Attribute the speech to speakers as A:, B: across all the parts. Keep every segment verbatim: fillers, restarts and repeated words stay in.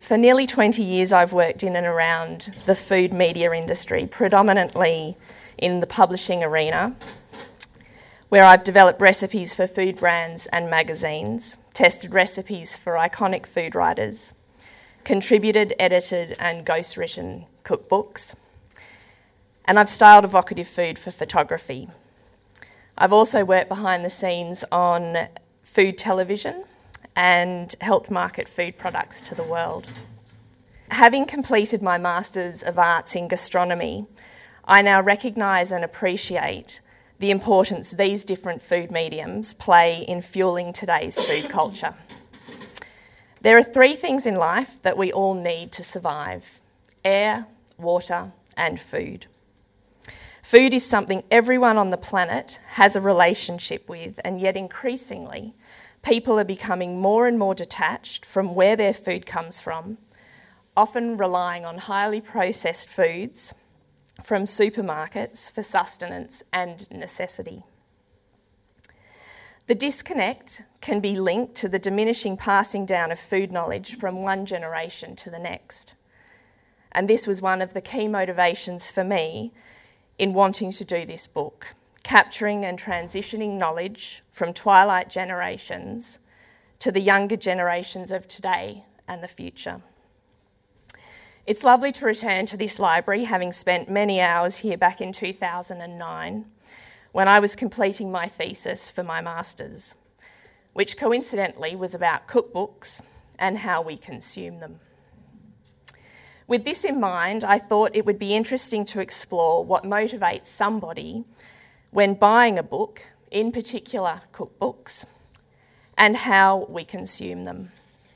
A: For nearly twenty years, I've worked in and around the food media industry, predominantly in the publishing arena, where I've developed recipes for food brands and magazines, tested recipes for iconic food writers, contributed, edited and ghostwritten cookbooks, and I've styled evocative food for photography. I've also worked behind the scenes on food television and helped market food products to the world. Having completed my Masters of Arts in Gastronomy, I now recognise and appreciate the importance these different food mediums play in fueling today's food culture. There are three things in life that we all need to survive: air, water, and food. Food is something everyone on the planet has a relationship with, and yet increasingly, people are becoming more and more detached from where their food comes from, often relying on highly processed foods from supermarkets for sustenance and necessity. The disconnect can be linked to the diminishing passing down of food knowledge from one generation to the next. And this was one of the key motivations for me in wanting to do this book, capturing and transitioning knowledge from twilight generations to the younger generations of today and the future. It's lovely to return to this library, having spent many hours here back in two thousand nine, when I was completing my thesis for my Masters, which coincidentally was about cookbooks and how we consume them. With this in mind, I thought it would be interesting to explore what motivates somebody when buying a book, in particular cookbooks, and how we consume them.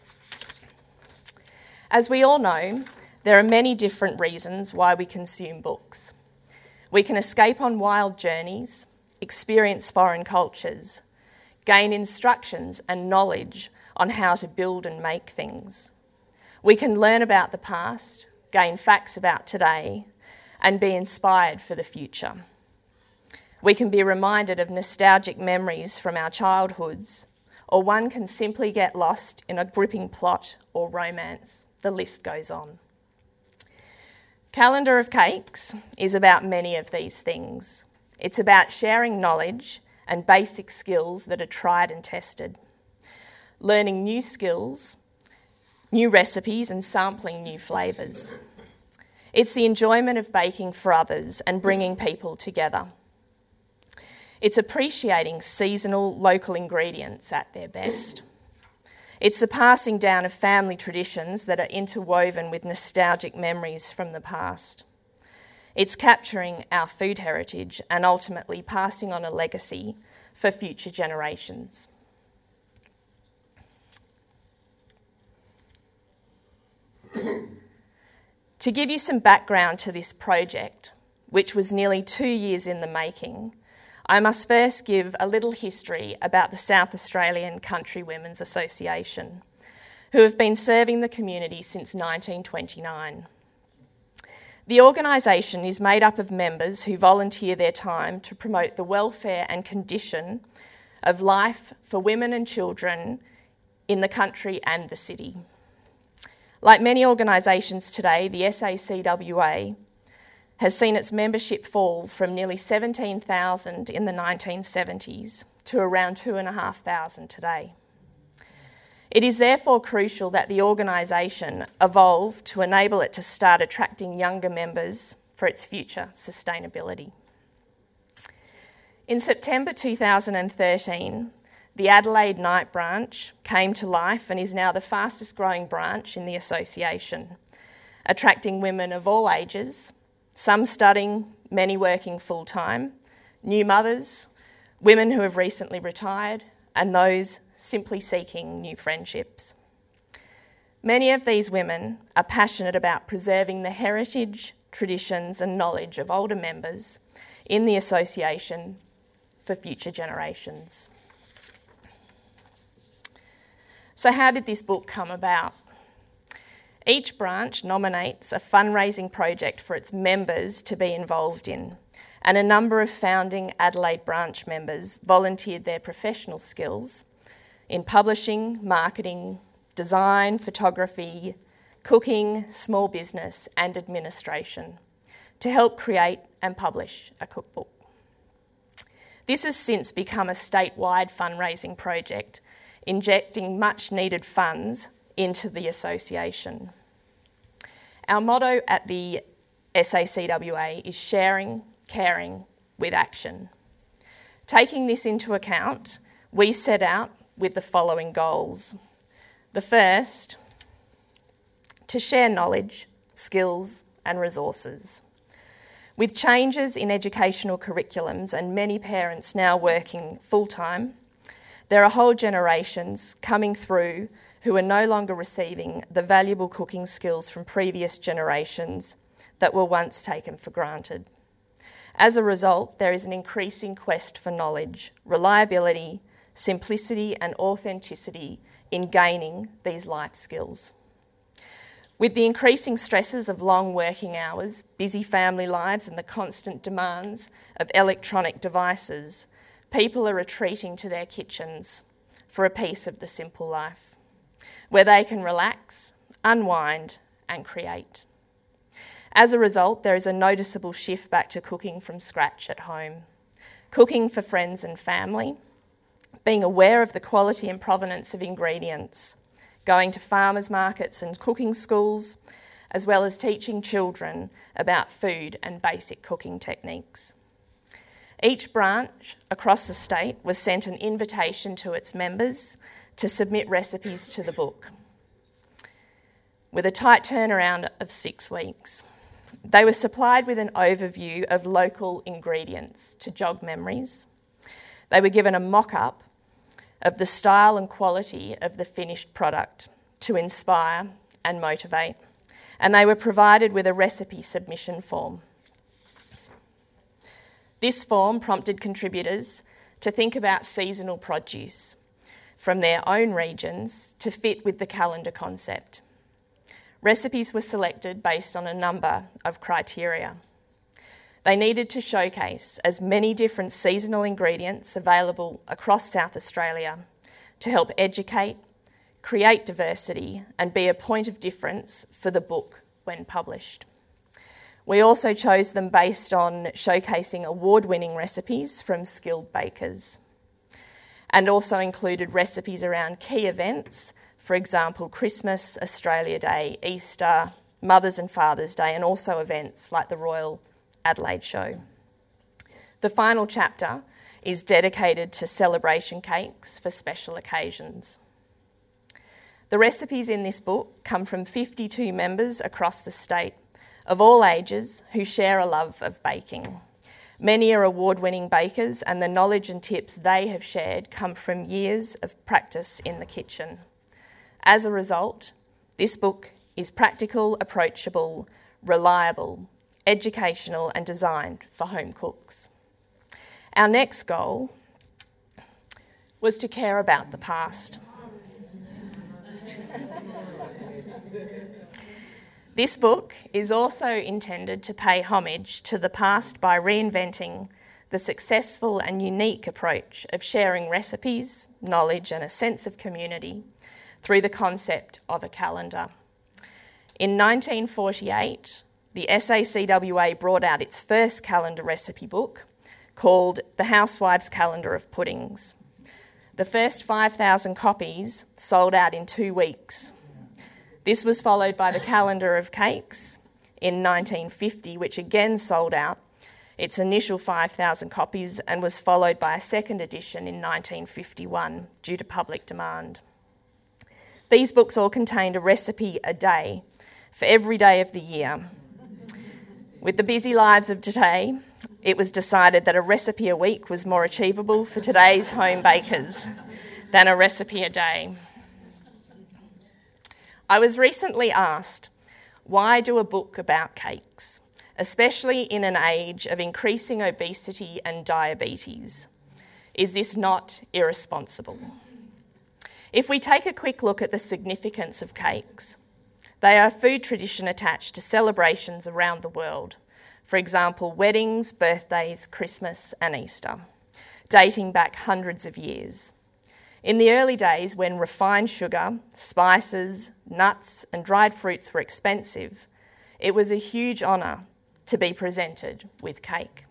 A: As we all know, there are many different reasons why we consume books. We can escape on wild journeys, experience foreign cultures, gain instructions and knowledge on how to build and make things. We can learn about the past, gain facts about today, and be inspired for the future. We can be reminded of nostalgic memories from our childhoods, or one can simply get lost in a gripping plot or romance. The list goes on. Calendar of Cakes is about many of these things. It's about sharing knowledge and basic skills that are tried and tested, learning new skills, new recipes and sampling new flavours. It's the enjoyment of baking for others and bringing people together. It's appreciating seasonal local ingredients at their best. It's the passing down of family traditions that are interwoven with nostalgic memories from the past. It's capturing our food heritage and ultimately passing on a legacy for future generations. To give you some background to this project, which was nearly two years in the making, I must first give a little history about the South Australian Country Women's Association, who have been serving the community since nineteen twenty-nine. The organisation is made up of members who volunteer their time to promote the welfare and condition of life for women and children in the country and the city. Like many organisations today, the S A C W A has seen its membership fall from nearly seventeen thousand in the nineteen seventies to around two thousand five hundred today. It is therefore crucial that the organisation evolve to enable it to start attracting younger members for its future sustainability. In September two thousand thirteen, the Adelaide Night branch came to life and is now the fastest growing branch in the association, attracting women of all ages, some studying, many working full-time, new mothers, women who have recently retired, and those simply seeking new friendships. Many of these women are passionate about preserving the heritage, traditions and knowledge of older members in the association for future generations. So how did this book come about? Each branch nominates a fundraising project for its members to be involved in, and a number of founding Adelaide branch members volunteered their professional skills in publishing, marketing, design, photography, cooking, small business and administration to help create and publish a cookbook. This has since become a statewide fundraising project, injecting much needed funds into the association. Our motto at the S A C W A is sharing, caring with action. Taking this into account, we set out with the following goals. The first, to share knowledge, skills and resources. With changes in educational curriculums and many parents now working full-time, there are whole generations coming through who are no longer receiving the valuable cooking skills from previous generations that were once taken for granted. As a result, there is an increasing quest for knowledge, reliability, simplicity and authenticity in gaining these life skills. With the increasing stresses of long working hours, busy family lives and the constant demands of electronic devices, people are retreating to their kitchens for a piece of the simple life, where they can relax, unwind and create. As a result, there is a noticeable shift back to cooking from scratch at home, cooking for friends and family, being aware of the quality and provenance of ingredients, going to farmers markets and cooking schools, as well as teaching children about food and basic cooking techniques. Each branch across the state was sent an invitation to its members to submit recipes to the book, with a tight turnaround of six weeks. They were supplied with an overview of local ingredients to jog memories. They were given a mock-up of the style and quality of the finished product to inspire and motivate, and they were provided with a recipe submission form. This form prompted contributors to think about seasonal produce from their own regions to fit with the calendar concept. Recipes were selected based on a number of criteria. They needed to showcase as many different seasonal ingredients available across South Australia to help educate, create diversity and be a point of difference for the book when published. We also chose them based on showcasing award-winning recipes from skilled bakers, and also included recipes around key events, for example, Christmas, Australia Day, Easter, Mother's and Father's Day, and also events like the Royal Adelaide Show. The final chapter is dedicated to celebration cakes for special occasions. The recipes in this book come from fifty-two members across the state of all ages who share a love of baking. Many are award-winning bakers, and the knowledge and tips they have shared come from years of practice in the kitchen. As a result, this book is practical, approachable, reliable, educational and designed for home cooks. Our next goal was to care about the past. This book is also intended to pay homage to the past by reinventing the successful and unique approach of sharing recipes, knowledge and a sense of community through the concept of a calendar. In nineteen forty-eight, the S A C W A brought out its first calendar recipe book called The Housewife's Calendar of Puddings. The first five thousand copies sold out in two weeks. This was followed by the Calendar of Cakes in nineteen fifty, which again sold out its initial five thousand copies and was followed by a second edition in nineteen fifty-one due to public demand. These books all contained a recipe a day for every day of the year. With the busy lives of today, it was decided that a recipe a week was more achievable for today's home bakers than a recipe a day. I was recently asked, why do a book about cakes, especially in an age of increasing obesity and diabetes? Is this not irresponsible? If we take a quick look at the significance of cakes, they are a food tradition attached to celebrations around the world. For example, weddings, birthdays, Christmas and Easter, dating back hundreds of years. In the early days, when refined sugar, spices, nuts and dried fruits were expensive, it was a huge honour to be presented with cake.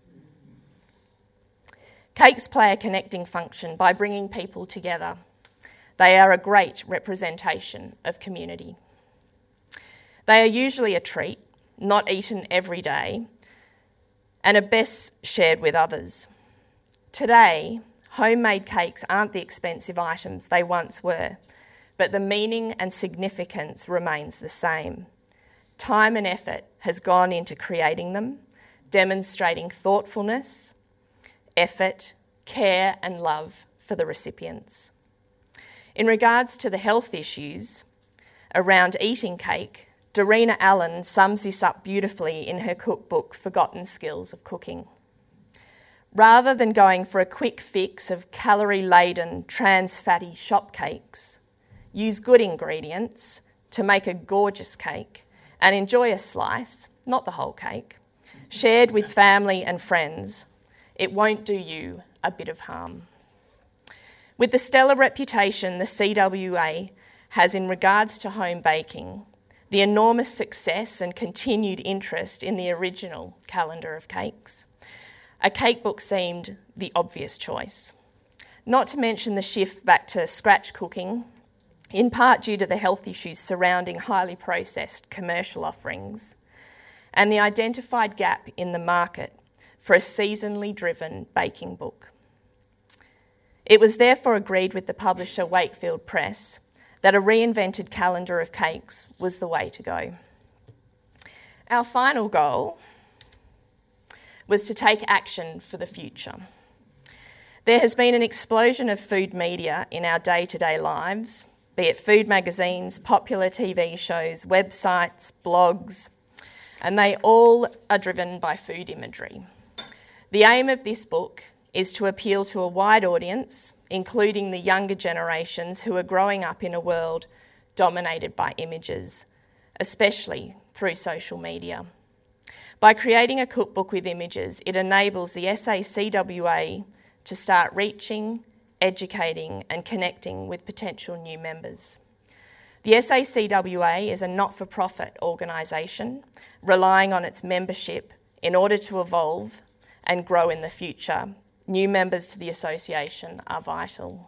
A: Cakes play a connecting function by bringing people together. They are a great representation of community. They are usually a treat, not eaten every day, and are best shared with others. Today, homemade cakes aren't the expensive items they once were, but the meaning and significance remains the same. Time and effort has gone into creating them, demonstrating thoughtfulness, effort, care and love for the recipients. In regards to the health issues around eating cake, Darina Allen sums this up beautifully in her cookbook, Forgotten Skills of Cooking. Rather than going for a quick fix of calorie-laden, trans-fatty shop cakes, use good ingredients to make a gorgeous cake and enjoy a slice, not the whole cake, shared with family and friends. It won't do you a bit of harm. With the stellar reputation the C W A has in regards to home baking, the enormous success and continued interest in the original calendar of cakes, a cake book seemed the obvious choice. Not to mention the shift back to scratch cooking, in part due to the health issues surrounding highly processed commercial offerings, and the identified gap in the market for a seasonally driven baking book. It was therefore agreed with the publisher Wakefield Press that a reinvented calendar of cakes was the way to go. Our final goal was to take action for the future. There has been an explosion of food media in our day-to-day lives, be it food magazines, popular T V shows, websites, blogs, and they all are driven by food imagery. The aim of this book is to appeal to a wide audience, including the younger generations who are growing up in a world dominated by images, especially through social media. By creating a cookbook with images, it enables the S A C W A to start reaching, educating and connecting with potential new members. The S A C W A is a not-for-profit organisation relying on its membership in order to evolve and grow in the future. New members to the association are vital.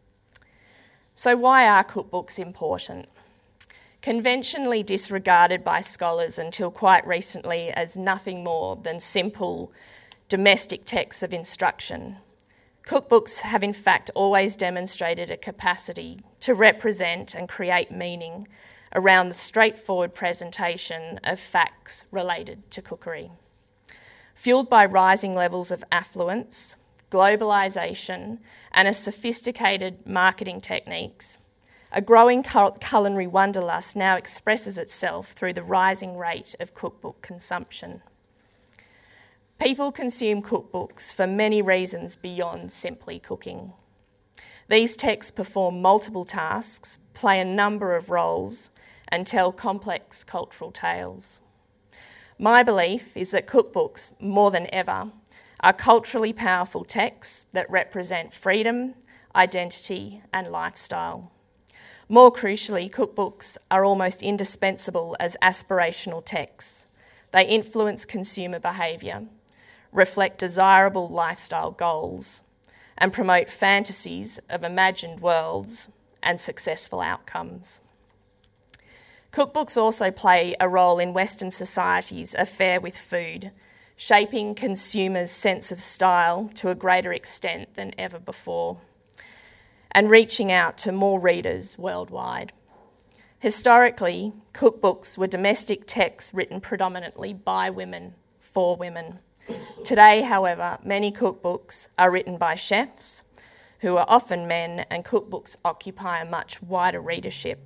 A: So why are cookbooks important? Conventionally disregarded by scholars until quite recently as nothing more than simple domestic texts of instruction, cookbooks have in fact always demonstrated a capacity to represent and create meaning around the straightforward presentation of facts related to cookery. Fueled by rising levels of affluence, globalisation and a sophisticated marketing techniques, a growing culinary wanderlust now expresses itself through the rising rate of cookbook consumption. People consume cookbooks for many reasons beyond simply cooking. These texts perform multiple tasks, play a number of roles, and tell complex cultural tales. My belief is that cookbooks, more than ever, are culturally powerful texts that represent freedom, identity, and lifestyle. More crucially, cookbooks are almost indispensable as aspirational texts. They influence consumer behaviour, reflect desirable lifestyle goals, and promote fantasies of imagined worlds and successful outcomes. Cookbooks also play a role in Western society's affair with food, shaping consumers' sense of style to a greater extent than ever before, and reaching out to more readers worldwide. Historically, cookbooks were domestic texts written predominantly by women, for women. Today, however, many cookbooks are written by chefs, who are often men, and cookbooks occupy a much wider readership.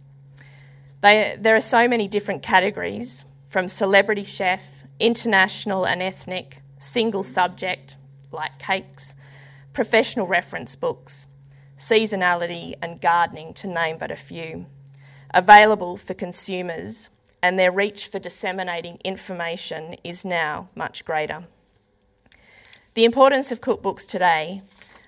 A: They, there are so many different categories, from celebrity chef, international and ethnic, single subject, like cakes, professional reference books, seasonality and gardening, to name but a few, available for consumers, and their reach for disseminating information is now much greater. The importance of cookbooks today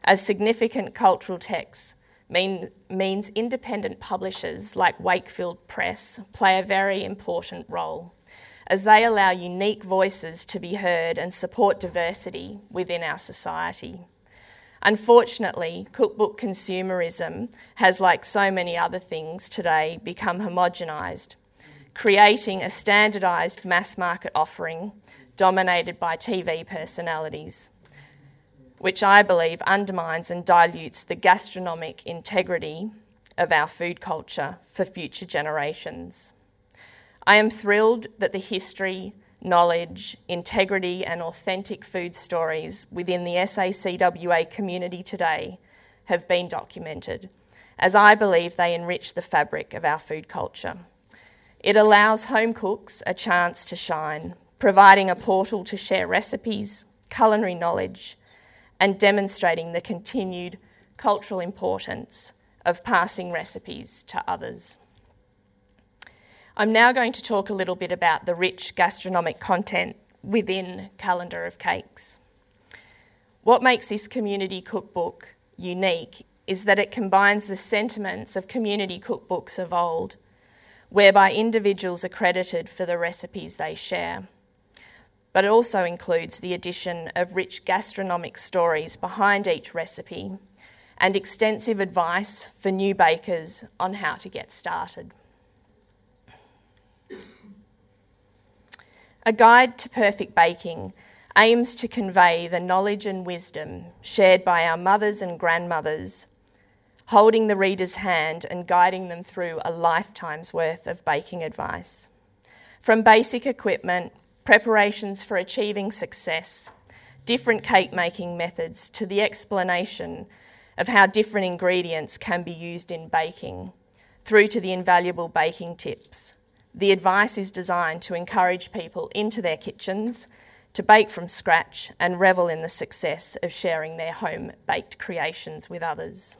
A: as significant cultural texts mean, means independent publishers like Wakefield Press play a very important role, as they allow unique voices to be heard and support diversity within our society. Unfortunately, cookbook consumerism has, like so many other things today, become homogenised, creating a standardised mass market offering dominated by T V personalities, which I believe undermines and dilutes the gastronomic integrity of our food culture for future generations. I am thrilled that the history, knowledge, integrity and authentic food stories within the S A C W A community today have been documented, as I believe they enrich the fabric of our food culture. It allows home cooks a chance to shine, providing a portal to share recipes, culinary knowledge, and demonstrating the continued cultural importance of passing recipes to others. I'm now going to talk a little bit about the rich gastronomic content within Calendar of Cakes. What makes this community cookbook unique is that it combines the sentiments of community cookbooks of old, whereby individuals are credited for the recipes they share, but it also includes the addition of rich gastronomic stories behind each recipe and extensive advice for new bakers on how to get started. A Guide to Perfect Baking aims to convey the knowledge and wisdom shared by our mothers and grandmothers, holding the reader's hand and guiding them through a lifetime's worth of baking advice. From basic equipment, preparations for achieving success, different cake making methods, to the explanation of how different ingredients can be used in baking, through to the invaluable baking tips. The advice is designed to encourage people into their kitchens to bake from scratch and revel in the success of sharing their home-baked creations with others.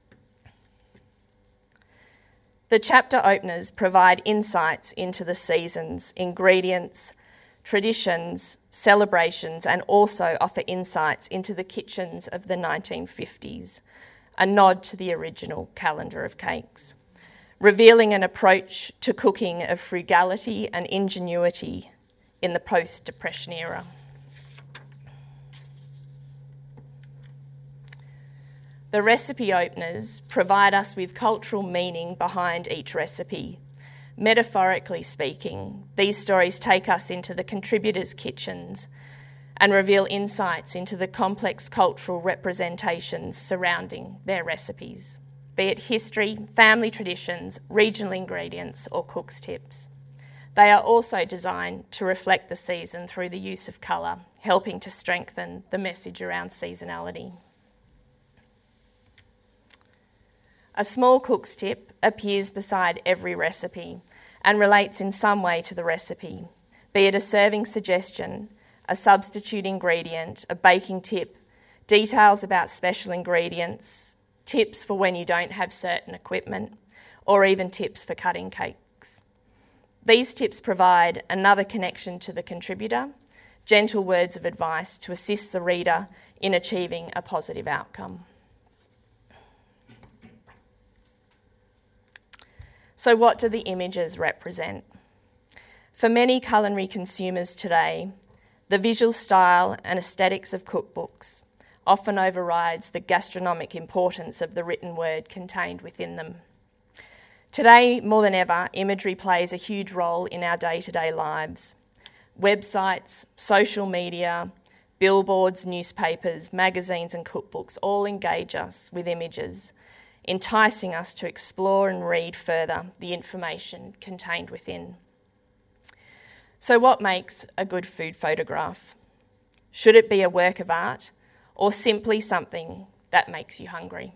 A: The chapter openers provide insights into the seasons, ingredients, traditions, celebrations, and also offer insights into the kitchens of the nineteen fifties, a nod to the original Calendar of Cakes, revealing an approach to cooking of frugality and ingenuity in the post-Depression era. The recipe openers provide us with cultural meaning behind each recipe. Metaphorically speaking, these stories take us into the contributors' kitchens and reveal insights into the complex cultural representations surrounding their recipes, be it history, family traditions, regional ingredients, or cook's tips. They are also designed to reflect the season through the use of colour, helping to strengthen the message around seasonality. A small cook's tip appears beside every recipe and relates in some way to the recipe, be it a serving suggestion, a substitute ingredient, a baking tip, details about special ingredients, tips for when you don't have certain equipment, or even tips for cutting cakes. These tips provide another connection to the contributor, gentle words of advice to assist the reader in achieving a positive outcome. So what do the images represent? For many culinary consumers today, the visual style and aesthetics of cookbooks often overrides the gastronomic importance of the written word contained within them. Today, more than ever, imagery plays a huge role in our day-to-day lives. Websites, social media, billboards, newspapers, magazines and cookbooks all engage us with images, enticing us to explore and read further the information contained within. So what makes a good food photograph? Should it be a work of art or simply something that makes you hungry?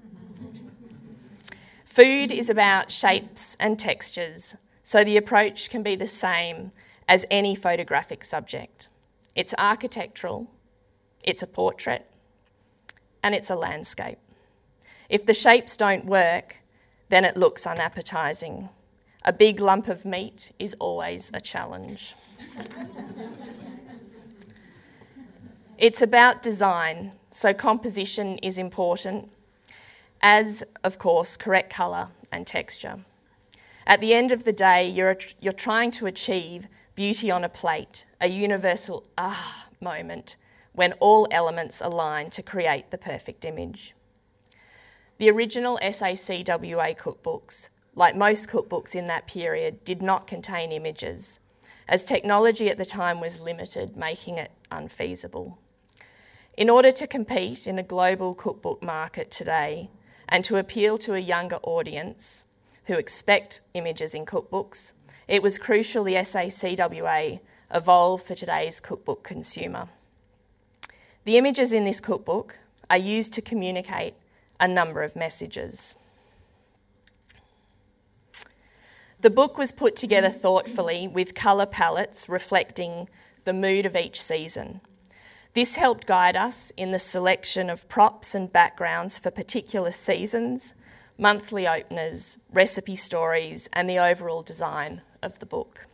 A: Food is about shapes and textures, so the approach can be the same as any photographic subject. It's architectural, it's a portrait, and it's a landscape. If the shapes don't work, then it looks unappetising. A big lump of meat is always a challenge. It's about design, so composition is important, as, of course, correct colour and texture. At the end of the day, you're, you're trying to achieve beauty on a plate, a universal ah moment, when all elements align to create the perfect image. The original S A C W A cookbooks, like most cookbooks in that period, did not contain images, as technology at the time was limited, making it unfeasible. In order to compete in a global cookbook market today and to appeal to a younger audience who expect images in cookbooks, it was crucial the S A C W A evolve for today's cookbook consumer. The images in this cookbook are used to communicate a number of messages. The book was put together thoughtfully with colour palettes reflecting the mood of each season. This helped guide us in the selection of props and backgrounds for particular seasons, monthly openers, recipe stories, and the overall design of the book.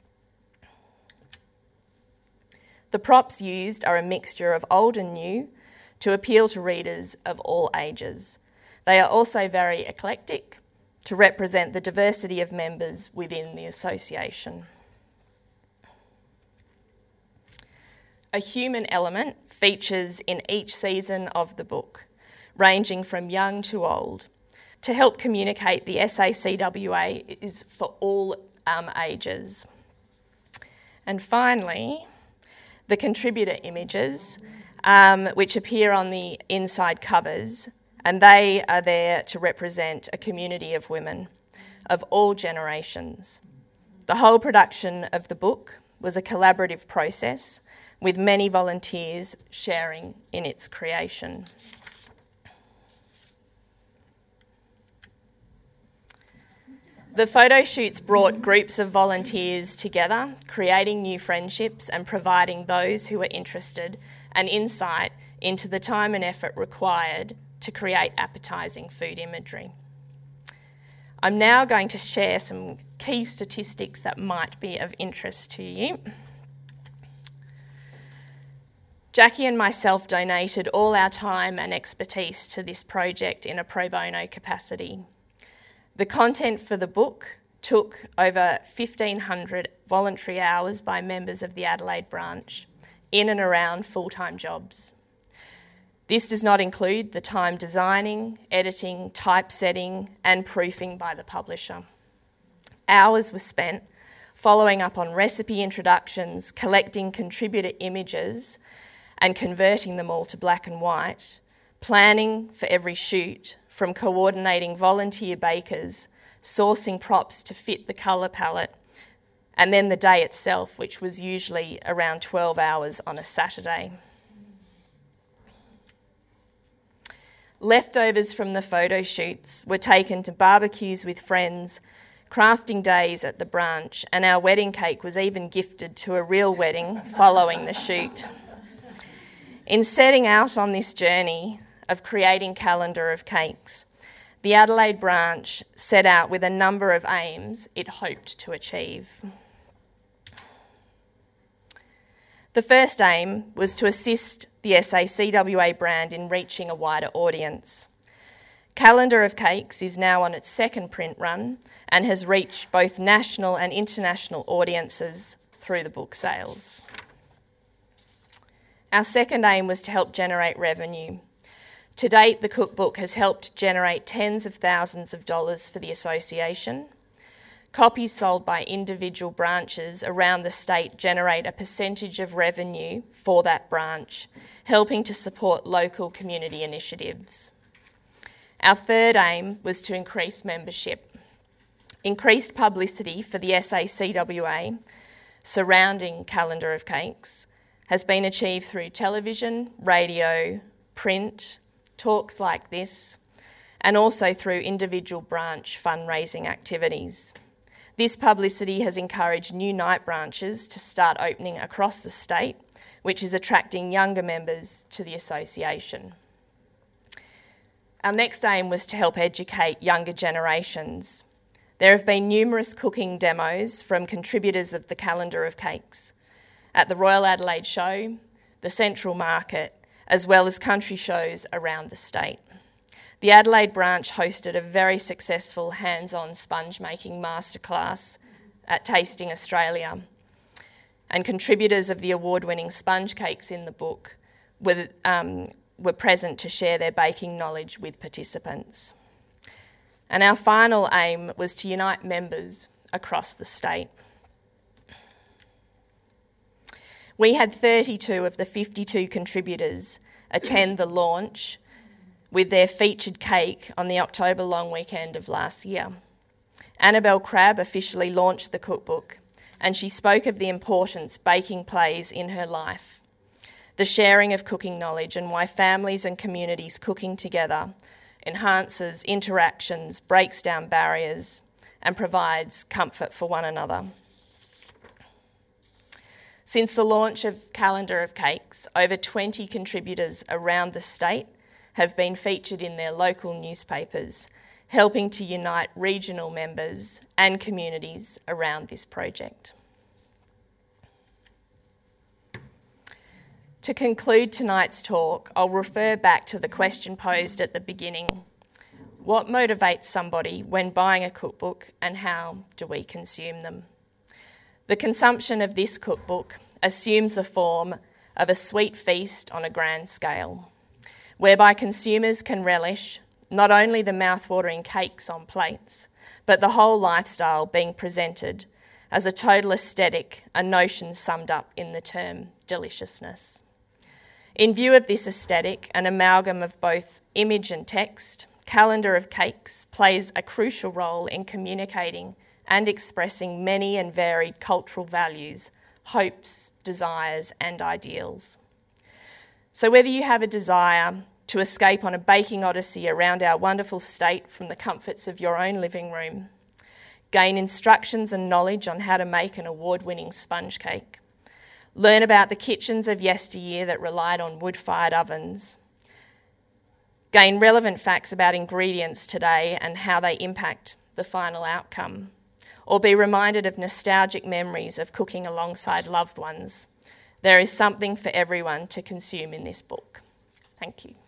A: The props used are a mixture of old and new to appeal to readers of all ages. They are also very eclectic to represent the diversity of members within the association. A human element features in each season of the book, ranging from young to old. To help communicate, the S A C W A is for all um, ages. And finally, the contributor images, um, which appear on the inside covers, and they are there to represent a community of women of all generations. The whole production of the book was a collaborative process with many volunteers sharing in its creation. The photo shoots brought groups of volunteers together, creating new friendships and providing those who were interested an insight into the time and effort required to create appetising food imagery. I'm now going to share some key statistics that might be of interest to you. Jackie and myself donated all our time and expertise to this project in a pro bono capacity. The content for the book took over fifteen hundred voluntary hours by members of the Adelaide branch in and around full-time jobs. This does not include the time designing, editing, typesetting, and proofing by the publisher. Hours were spent following up on recipe introductions, collecting contributor images, and converting them all to black and white, planning for every shoot, from coordinating volunteer bakers, sourcing props to fit the colour palette, and then the day itself, which was usually around twelve hours on a Saturday. Leftovers from the photo shoots were taken to barbecues with friends, crafting days at the branch, and our wedding cake was even gifted to a real wedding following the shoot. In setting out on this journey of creating Calendar of Cakes, the Adelaide branch set out with a number of aims it hoped to achieve. The first aim was to assist the S A C W A brand in reaching a wider audience. Calendar of Cakes is now on its second print run and has reached both national and international audiences through the book sales. Our second aim was to help generate revenue. To date, the cookbook has helped generate tens of thousands of dollars for the association. Copies sold by individual branches around the state generate a percentage of revenue for that branch, helping to support local community initiatives. Our third aim was to increase membership. Increased publicity for the S A C W A surrounding Calendar of Cakes has been achieved through television, radio, print, talks like this, and also through individual branch fundraising activities. This publicity has encouraged new night branches to start opening across the state, which is attracting younger members to the association. Our next aim was to help educate younger generations. There have been numerous cooking demos from contributors of the Calendar of Cakes at the Royal Adelaide Show, the Central Market, as well as country shows around the state. The Adelaide branch hosted a very successful hands-on sponge making masterclass at Tasting Australia, and contributors of the award-winning sponge cakes in the book were, um, were present to share their baking knowledge with participants. And our final aim was to unite members across the state. We had thirty-two of the fifty-two contributors attend the launch with their featured cake on the October long weekend of last year. Annabelle Crabb officially launched the cookbook, and she spoke of the importance baking plays in her life, the sharing of cooking knowledge, and why families and communities cooking together enhances interactions, breaks down barriers, and provides comfort for one another. Since the launch of Calendar of Cakes, over twenty contributors around the state have been featured in their local newspapers, helping to unite regional members and communities around this project. To conclude tonight's talk, I'll refer back to the question posed at the beginning. What motivates somebody when buying a cookbook, and how do we consume them? The consumption of this cookbook assumes the form of a sweet feast on a grand scale, whereby consumers can relish not only the mouth-watering cakes on plates, but the whole lifestyle being presented as a total aesthetic, a notion summed up in the term deliciousness. In view of this aesthetic, an amalgam of both image and text, Calendar of Cakes plays a crucial role in communicating and expressing many and varied cultural values, hopes, desires, and ideals. So whether you have a desire to escape on a baking odyssey around our wonderful state from the comforts of your own living room, gain instructions and knowledge on how to make an award-winning sponge cake, learn about the kitchens of yesteryear that relied on wood-fired ovens, gain relevant facts about ingredients today and how they impact the final outcome, or be reminded of nostalgic memories of cooking alongside loved ones, there is something for everyone to consume in this book. Thank you.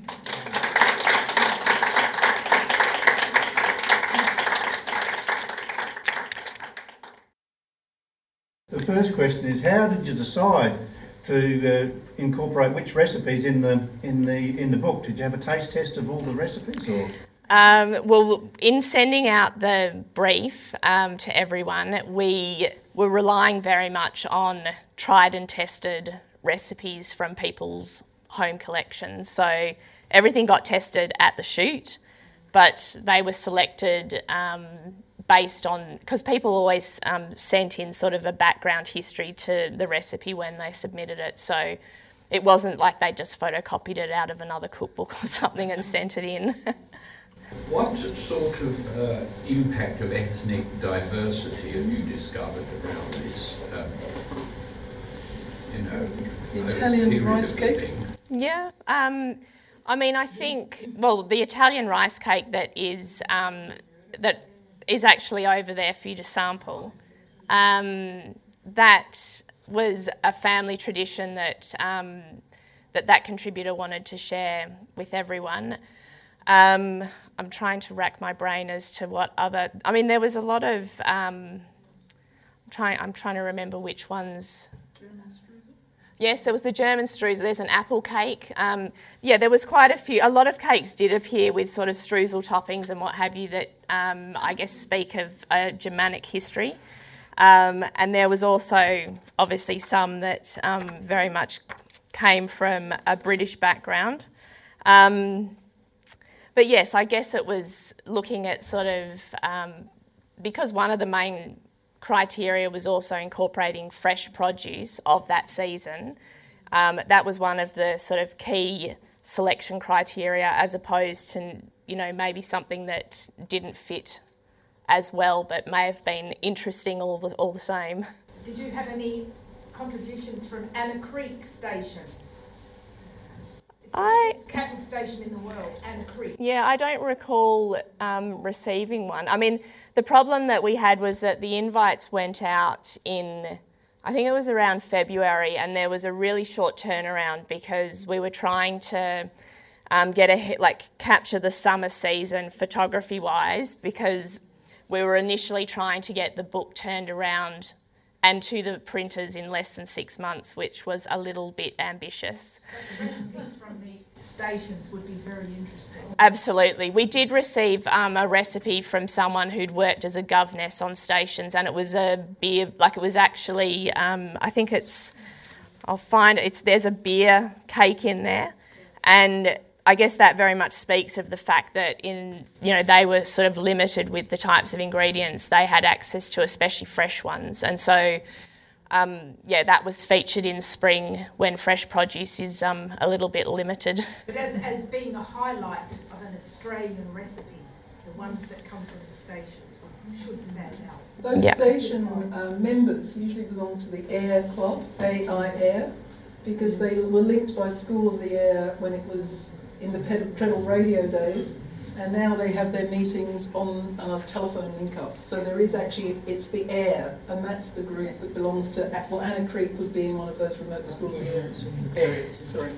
B: The first question is, how did you decide to uh, incorporate which recipes in the in the in the book? Did you have a taste test of all the recipes, or?
A: Um, well, in sending out the brief um, to everyone, we were relying very much on tried and tested recipes from people's home collections. So everything got tested at the shoot, but they were selected um, based on, because people always um, sent in sort of a background history to the recipe when they submitted it. So it wasn't like they just photocopied it out of another cookbook or something and sent it in.
C: What sort of uh, impact of ethnic diversity have you discovered around this, um, you know,
D: the Italian rice cake?
C: Thing?
A: Yeah, um, I mean, I think, well, the Italian rice cake that is um, that is actually over there for you to sample, um, that was a family tradition that um, that that contributor wanted to share with everyone. Um, I'm trying to rack my brain as to what other. I mean, there was a lot of. Um, I'm trying. I'm trying to remember which ones.
D: German streusel?
A: Yes, there was the German streusel. There's an apple cake. Um, yeah, there was quite a few. A lot of cakes did appear with sort of streusel toppings and what have you that um, I guess speak of a Germanic history. Um, and there was also obviously some that um, very much came from a British background. Um, But yes, I guess it was looking at sort of, um, because one of the main criteria was also incorporating fresh produce of that season, um, that was one of the sort of key selection criteria, as opposed to, you know, maybe something that didn't fit as well but may have been interesting all the, all the same.
E: Did you have any contributions from Anna Creek Station? It's the
A: I-
E: biggest cattle station in the world, Anna Creek.
A: Yeah, I don't recall um, receiving one. I mean, the problem that we had was that the invites went out in, I think it was around February, and there was a really short turnaround because we were trying to um, get a hit, like capture the summer season photography-wise, because we were initially trying to get the book turned around and to the printers in less than six months, which was a little bit ambitious.
E: But the recipes from the stations would be very interesting.
A: Absolutely. We did receive um, a recipe from someone who'd worked as a governess on stations, and it was a beer, like it was actually, um, I think it's, I'll find it, it's, there's a beer cake in there, and I guess that very much speaks of the fact that in, you know, they were sort of limited with the types of ingredients they had access to, especially fresh ones. And so, um, yeah, that was featured in spring when fresh produce is um, a little bit limited.
E: But as, as being a highlight of an Australian recipe, the ones that come from the stations should stand out.
D: Those
A: Yeah.
D: station uh, members usually belong to the Air Club, A I Air, because they were linked by School of the Air when it was in the Ped- Treadle radio days, and now they have their meetings on a telephone link-up. So there is actually, it's the AIR, and that's the group that belongs to, well, Anna Creek would be in one of those remote school areas. areas sorry.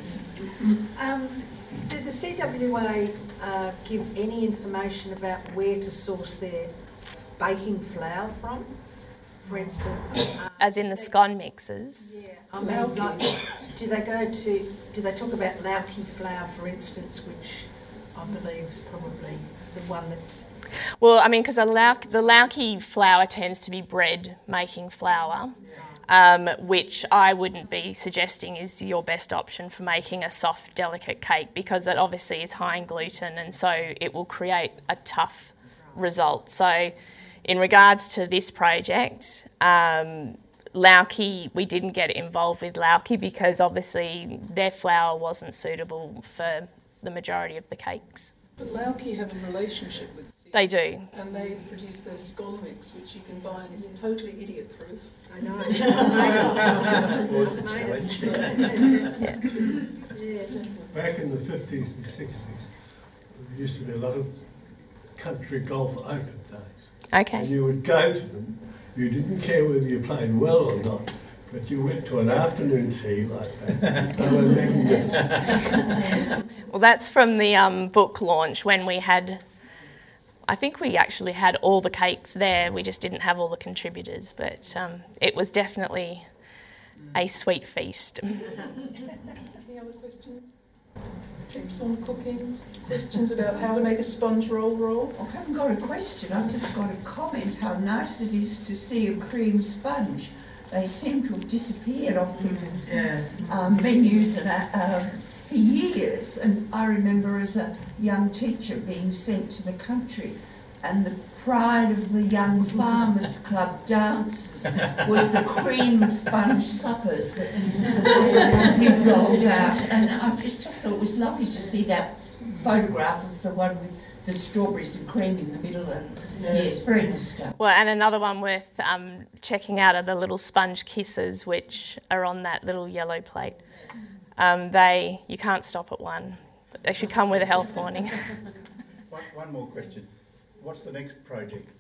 F: Um, did the C W A uh, give any information about where to source their baking flour from? For instance, uh,
A: As in the scone mixes.
F: yeah, I mean, like, do they go to? Do they talk about Lauki flour, for instance, which I believe is probably the one that's.
A: Well, I mean, because lauk, the Lauki flour tends to be bread making flour, um, which I wouldn't be suggesting is your best option for making a soft, delicate cake, because it obviously is high in gluten, and so it will create a tough result. So in regards to this project, um, Lauki, we didn't get involved with Lauki because obviously their flour wasn't suitable for the majority of the cakes.
D: But Lauki have a relationship with C W A.
A: They do.
D: And they produce their scone mix, which you can buy and is totally idiot-proof.
F: I know.
B: Well, it's a challenge.
F: Yeah.
G: Back in the fifties and sixties, there used to be a lot of country golf open days. And
A: Okay.
G: you would go to them, you didn't care whether you played well or not, but you went to an afternoon tea like that. They were magnificent.
A: Well, that's from the um, book launch when we had, I think we actually had all the cakes there, we just didn't have all the contributors, but um, it was definitely a sweet feast.
D: Any other questions? Tips on cooking? Questions about how to make a sponge roll roll?
H: I haven't got a question, I've just got a comment how nice it is to see a cream sponge. They seem to have disappeared off people's um, menus and, uh, uh, for years. And I remember as a young teacher being sent to the country, and the pride of the young farmers club dances was the cream sponge suppers that used to be rolled out. And I just, just thought it was lovely to see that photograph of the one with the strawberries and cream in the middle, and yes, very nostalgic.
A: Well, and another one worth um, checking out are the little sponge kisses, which are on that little yellow plate. Um, they, you can't stop at one. They should come with a health warning.
B: One, one more question. What's the next project?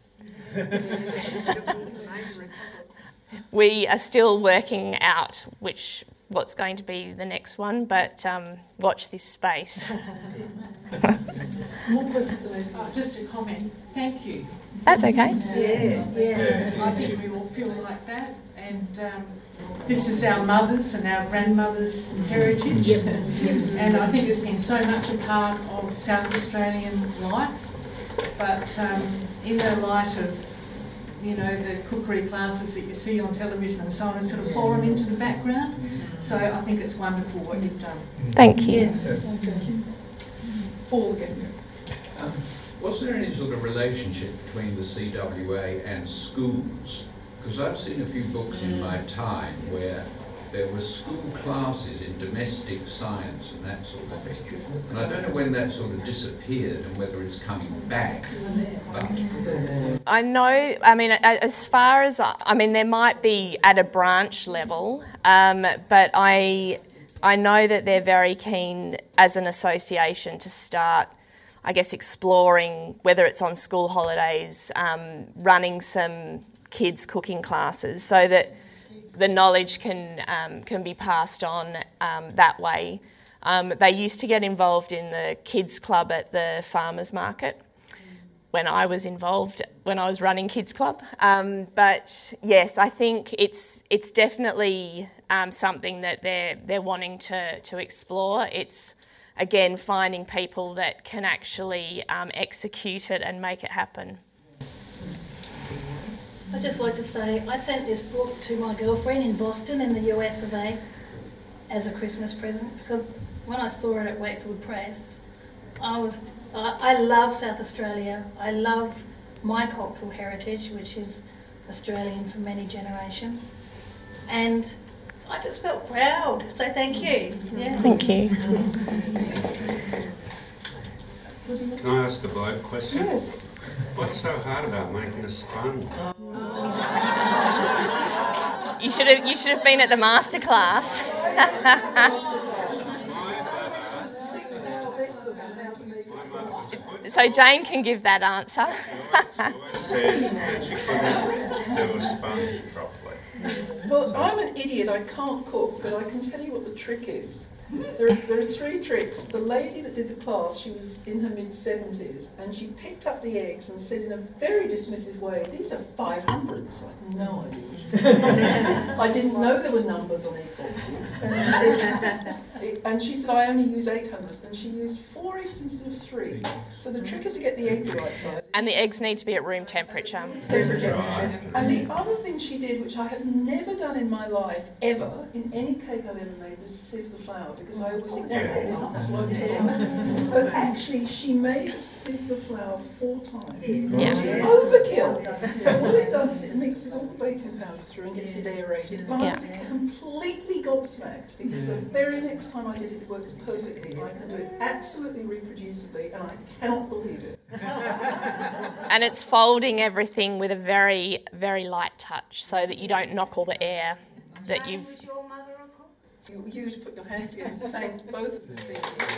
A: We are still working out which what's going to be the next one, but um, watch this space.
D: More questions than anything.
I: Oh, just a comment. Thank you.
A: That's okay.
F: Yes, yes.
I: I think we all feel like that, and um, this is our mothers and our grandmothers' heritage.
F: Yep, yep.
I: And I think it's been so much a part of South Australian life. But um, in the light of, you know, the cookery classes that you see on television and so on, it's sort of fallen into the background. So I think it's wonderful what you've done.
A: Thank you.
F: Yes.
D: Paul again.
C: Um, was there any sort of relationship between the C W A and schools? Because I've seen a few books in my time where there were school classes in domestic science and that sort of thing. And I don't know when that sort of disappeared and whether it's coming back. But
A: I know, I mean, as far as, I mean, there might be at a branch level, um, but I, I know that they're very keen as an association to start, I guess, exploring, whether it's on school holidays, um, running some kids' cooking classes so that the knowledge can, um, can be passed on um, that way. Um, they used to get involved in the kids club at the farmers market when I was involved, when I was running kids club. Um, but yes, I think it's it's definitely um, something that they're they're wanting to to explore. It's again finding people that can actually um, execute it and make it happen.
J: I'd just like to say I sent this book to my girlfriend in Boston in the U S of A as a Christmas present, because when I saw it at Wakefield Press, I was I, I love South Australia. I love my cultural heritage, which is Australian for many generations, and I just felt proud. So thank you. Yeah.
A: Thank you.
K: Can I ask a bloke question?
D: Yes.
K: What's so hard about making a sponge?
A: You should have you should have been at the masterclass. So Jane can give that answer.
K: Said that you couldn't do a sponge properly.
D: Well, I'm an idiot, I can't cook, but I can tell you what the trick is. There are, there are three tricks. The lady that did the class, she was in her mid-seventies, and she picked up the eggs and said in a very dismissive way, these are five hundreds. I had no idea. I didn't know there were numbers on egg boxes. And, and she said, I only use eight hundreds, and she used four eggs instead of three. So the trick is to get the egg the right size.
A: And the eggs need to be at room temperature.
D: Temperature. And the other thing she did, which I have never done in my life, ever, in any cake I've ever made, was sieve the flour, because I always ignore it. But actually, she made us sieve the flour four times,
A: Yeah.
D: which is overkill. But what it does is it mixes all the baking powder through and gets it aerated. And I was completely gobsmacked, because the very next time I did it, it works perfectly. I can do it absolutely reproducibly, and I cannot believe it.
A: And it's folding everything with a very, very light touch so that you don't knock all the air that you've...
E: Was your mother a cook?
D: You, you to put your hands together and thank both of the speakers.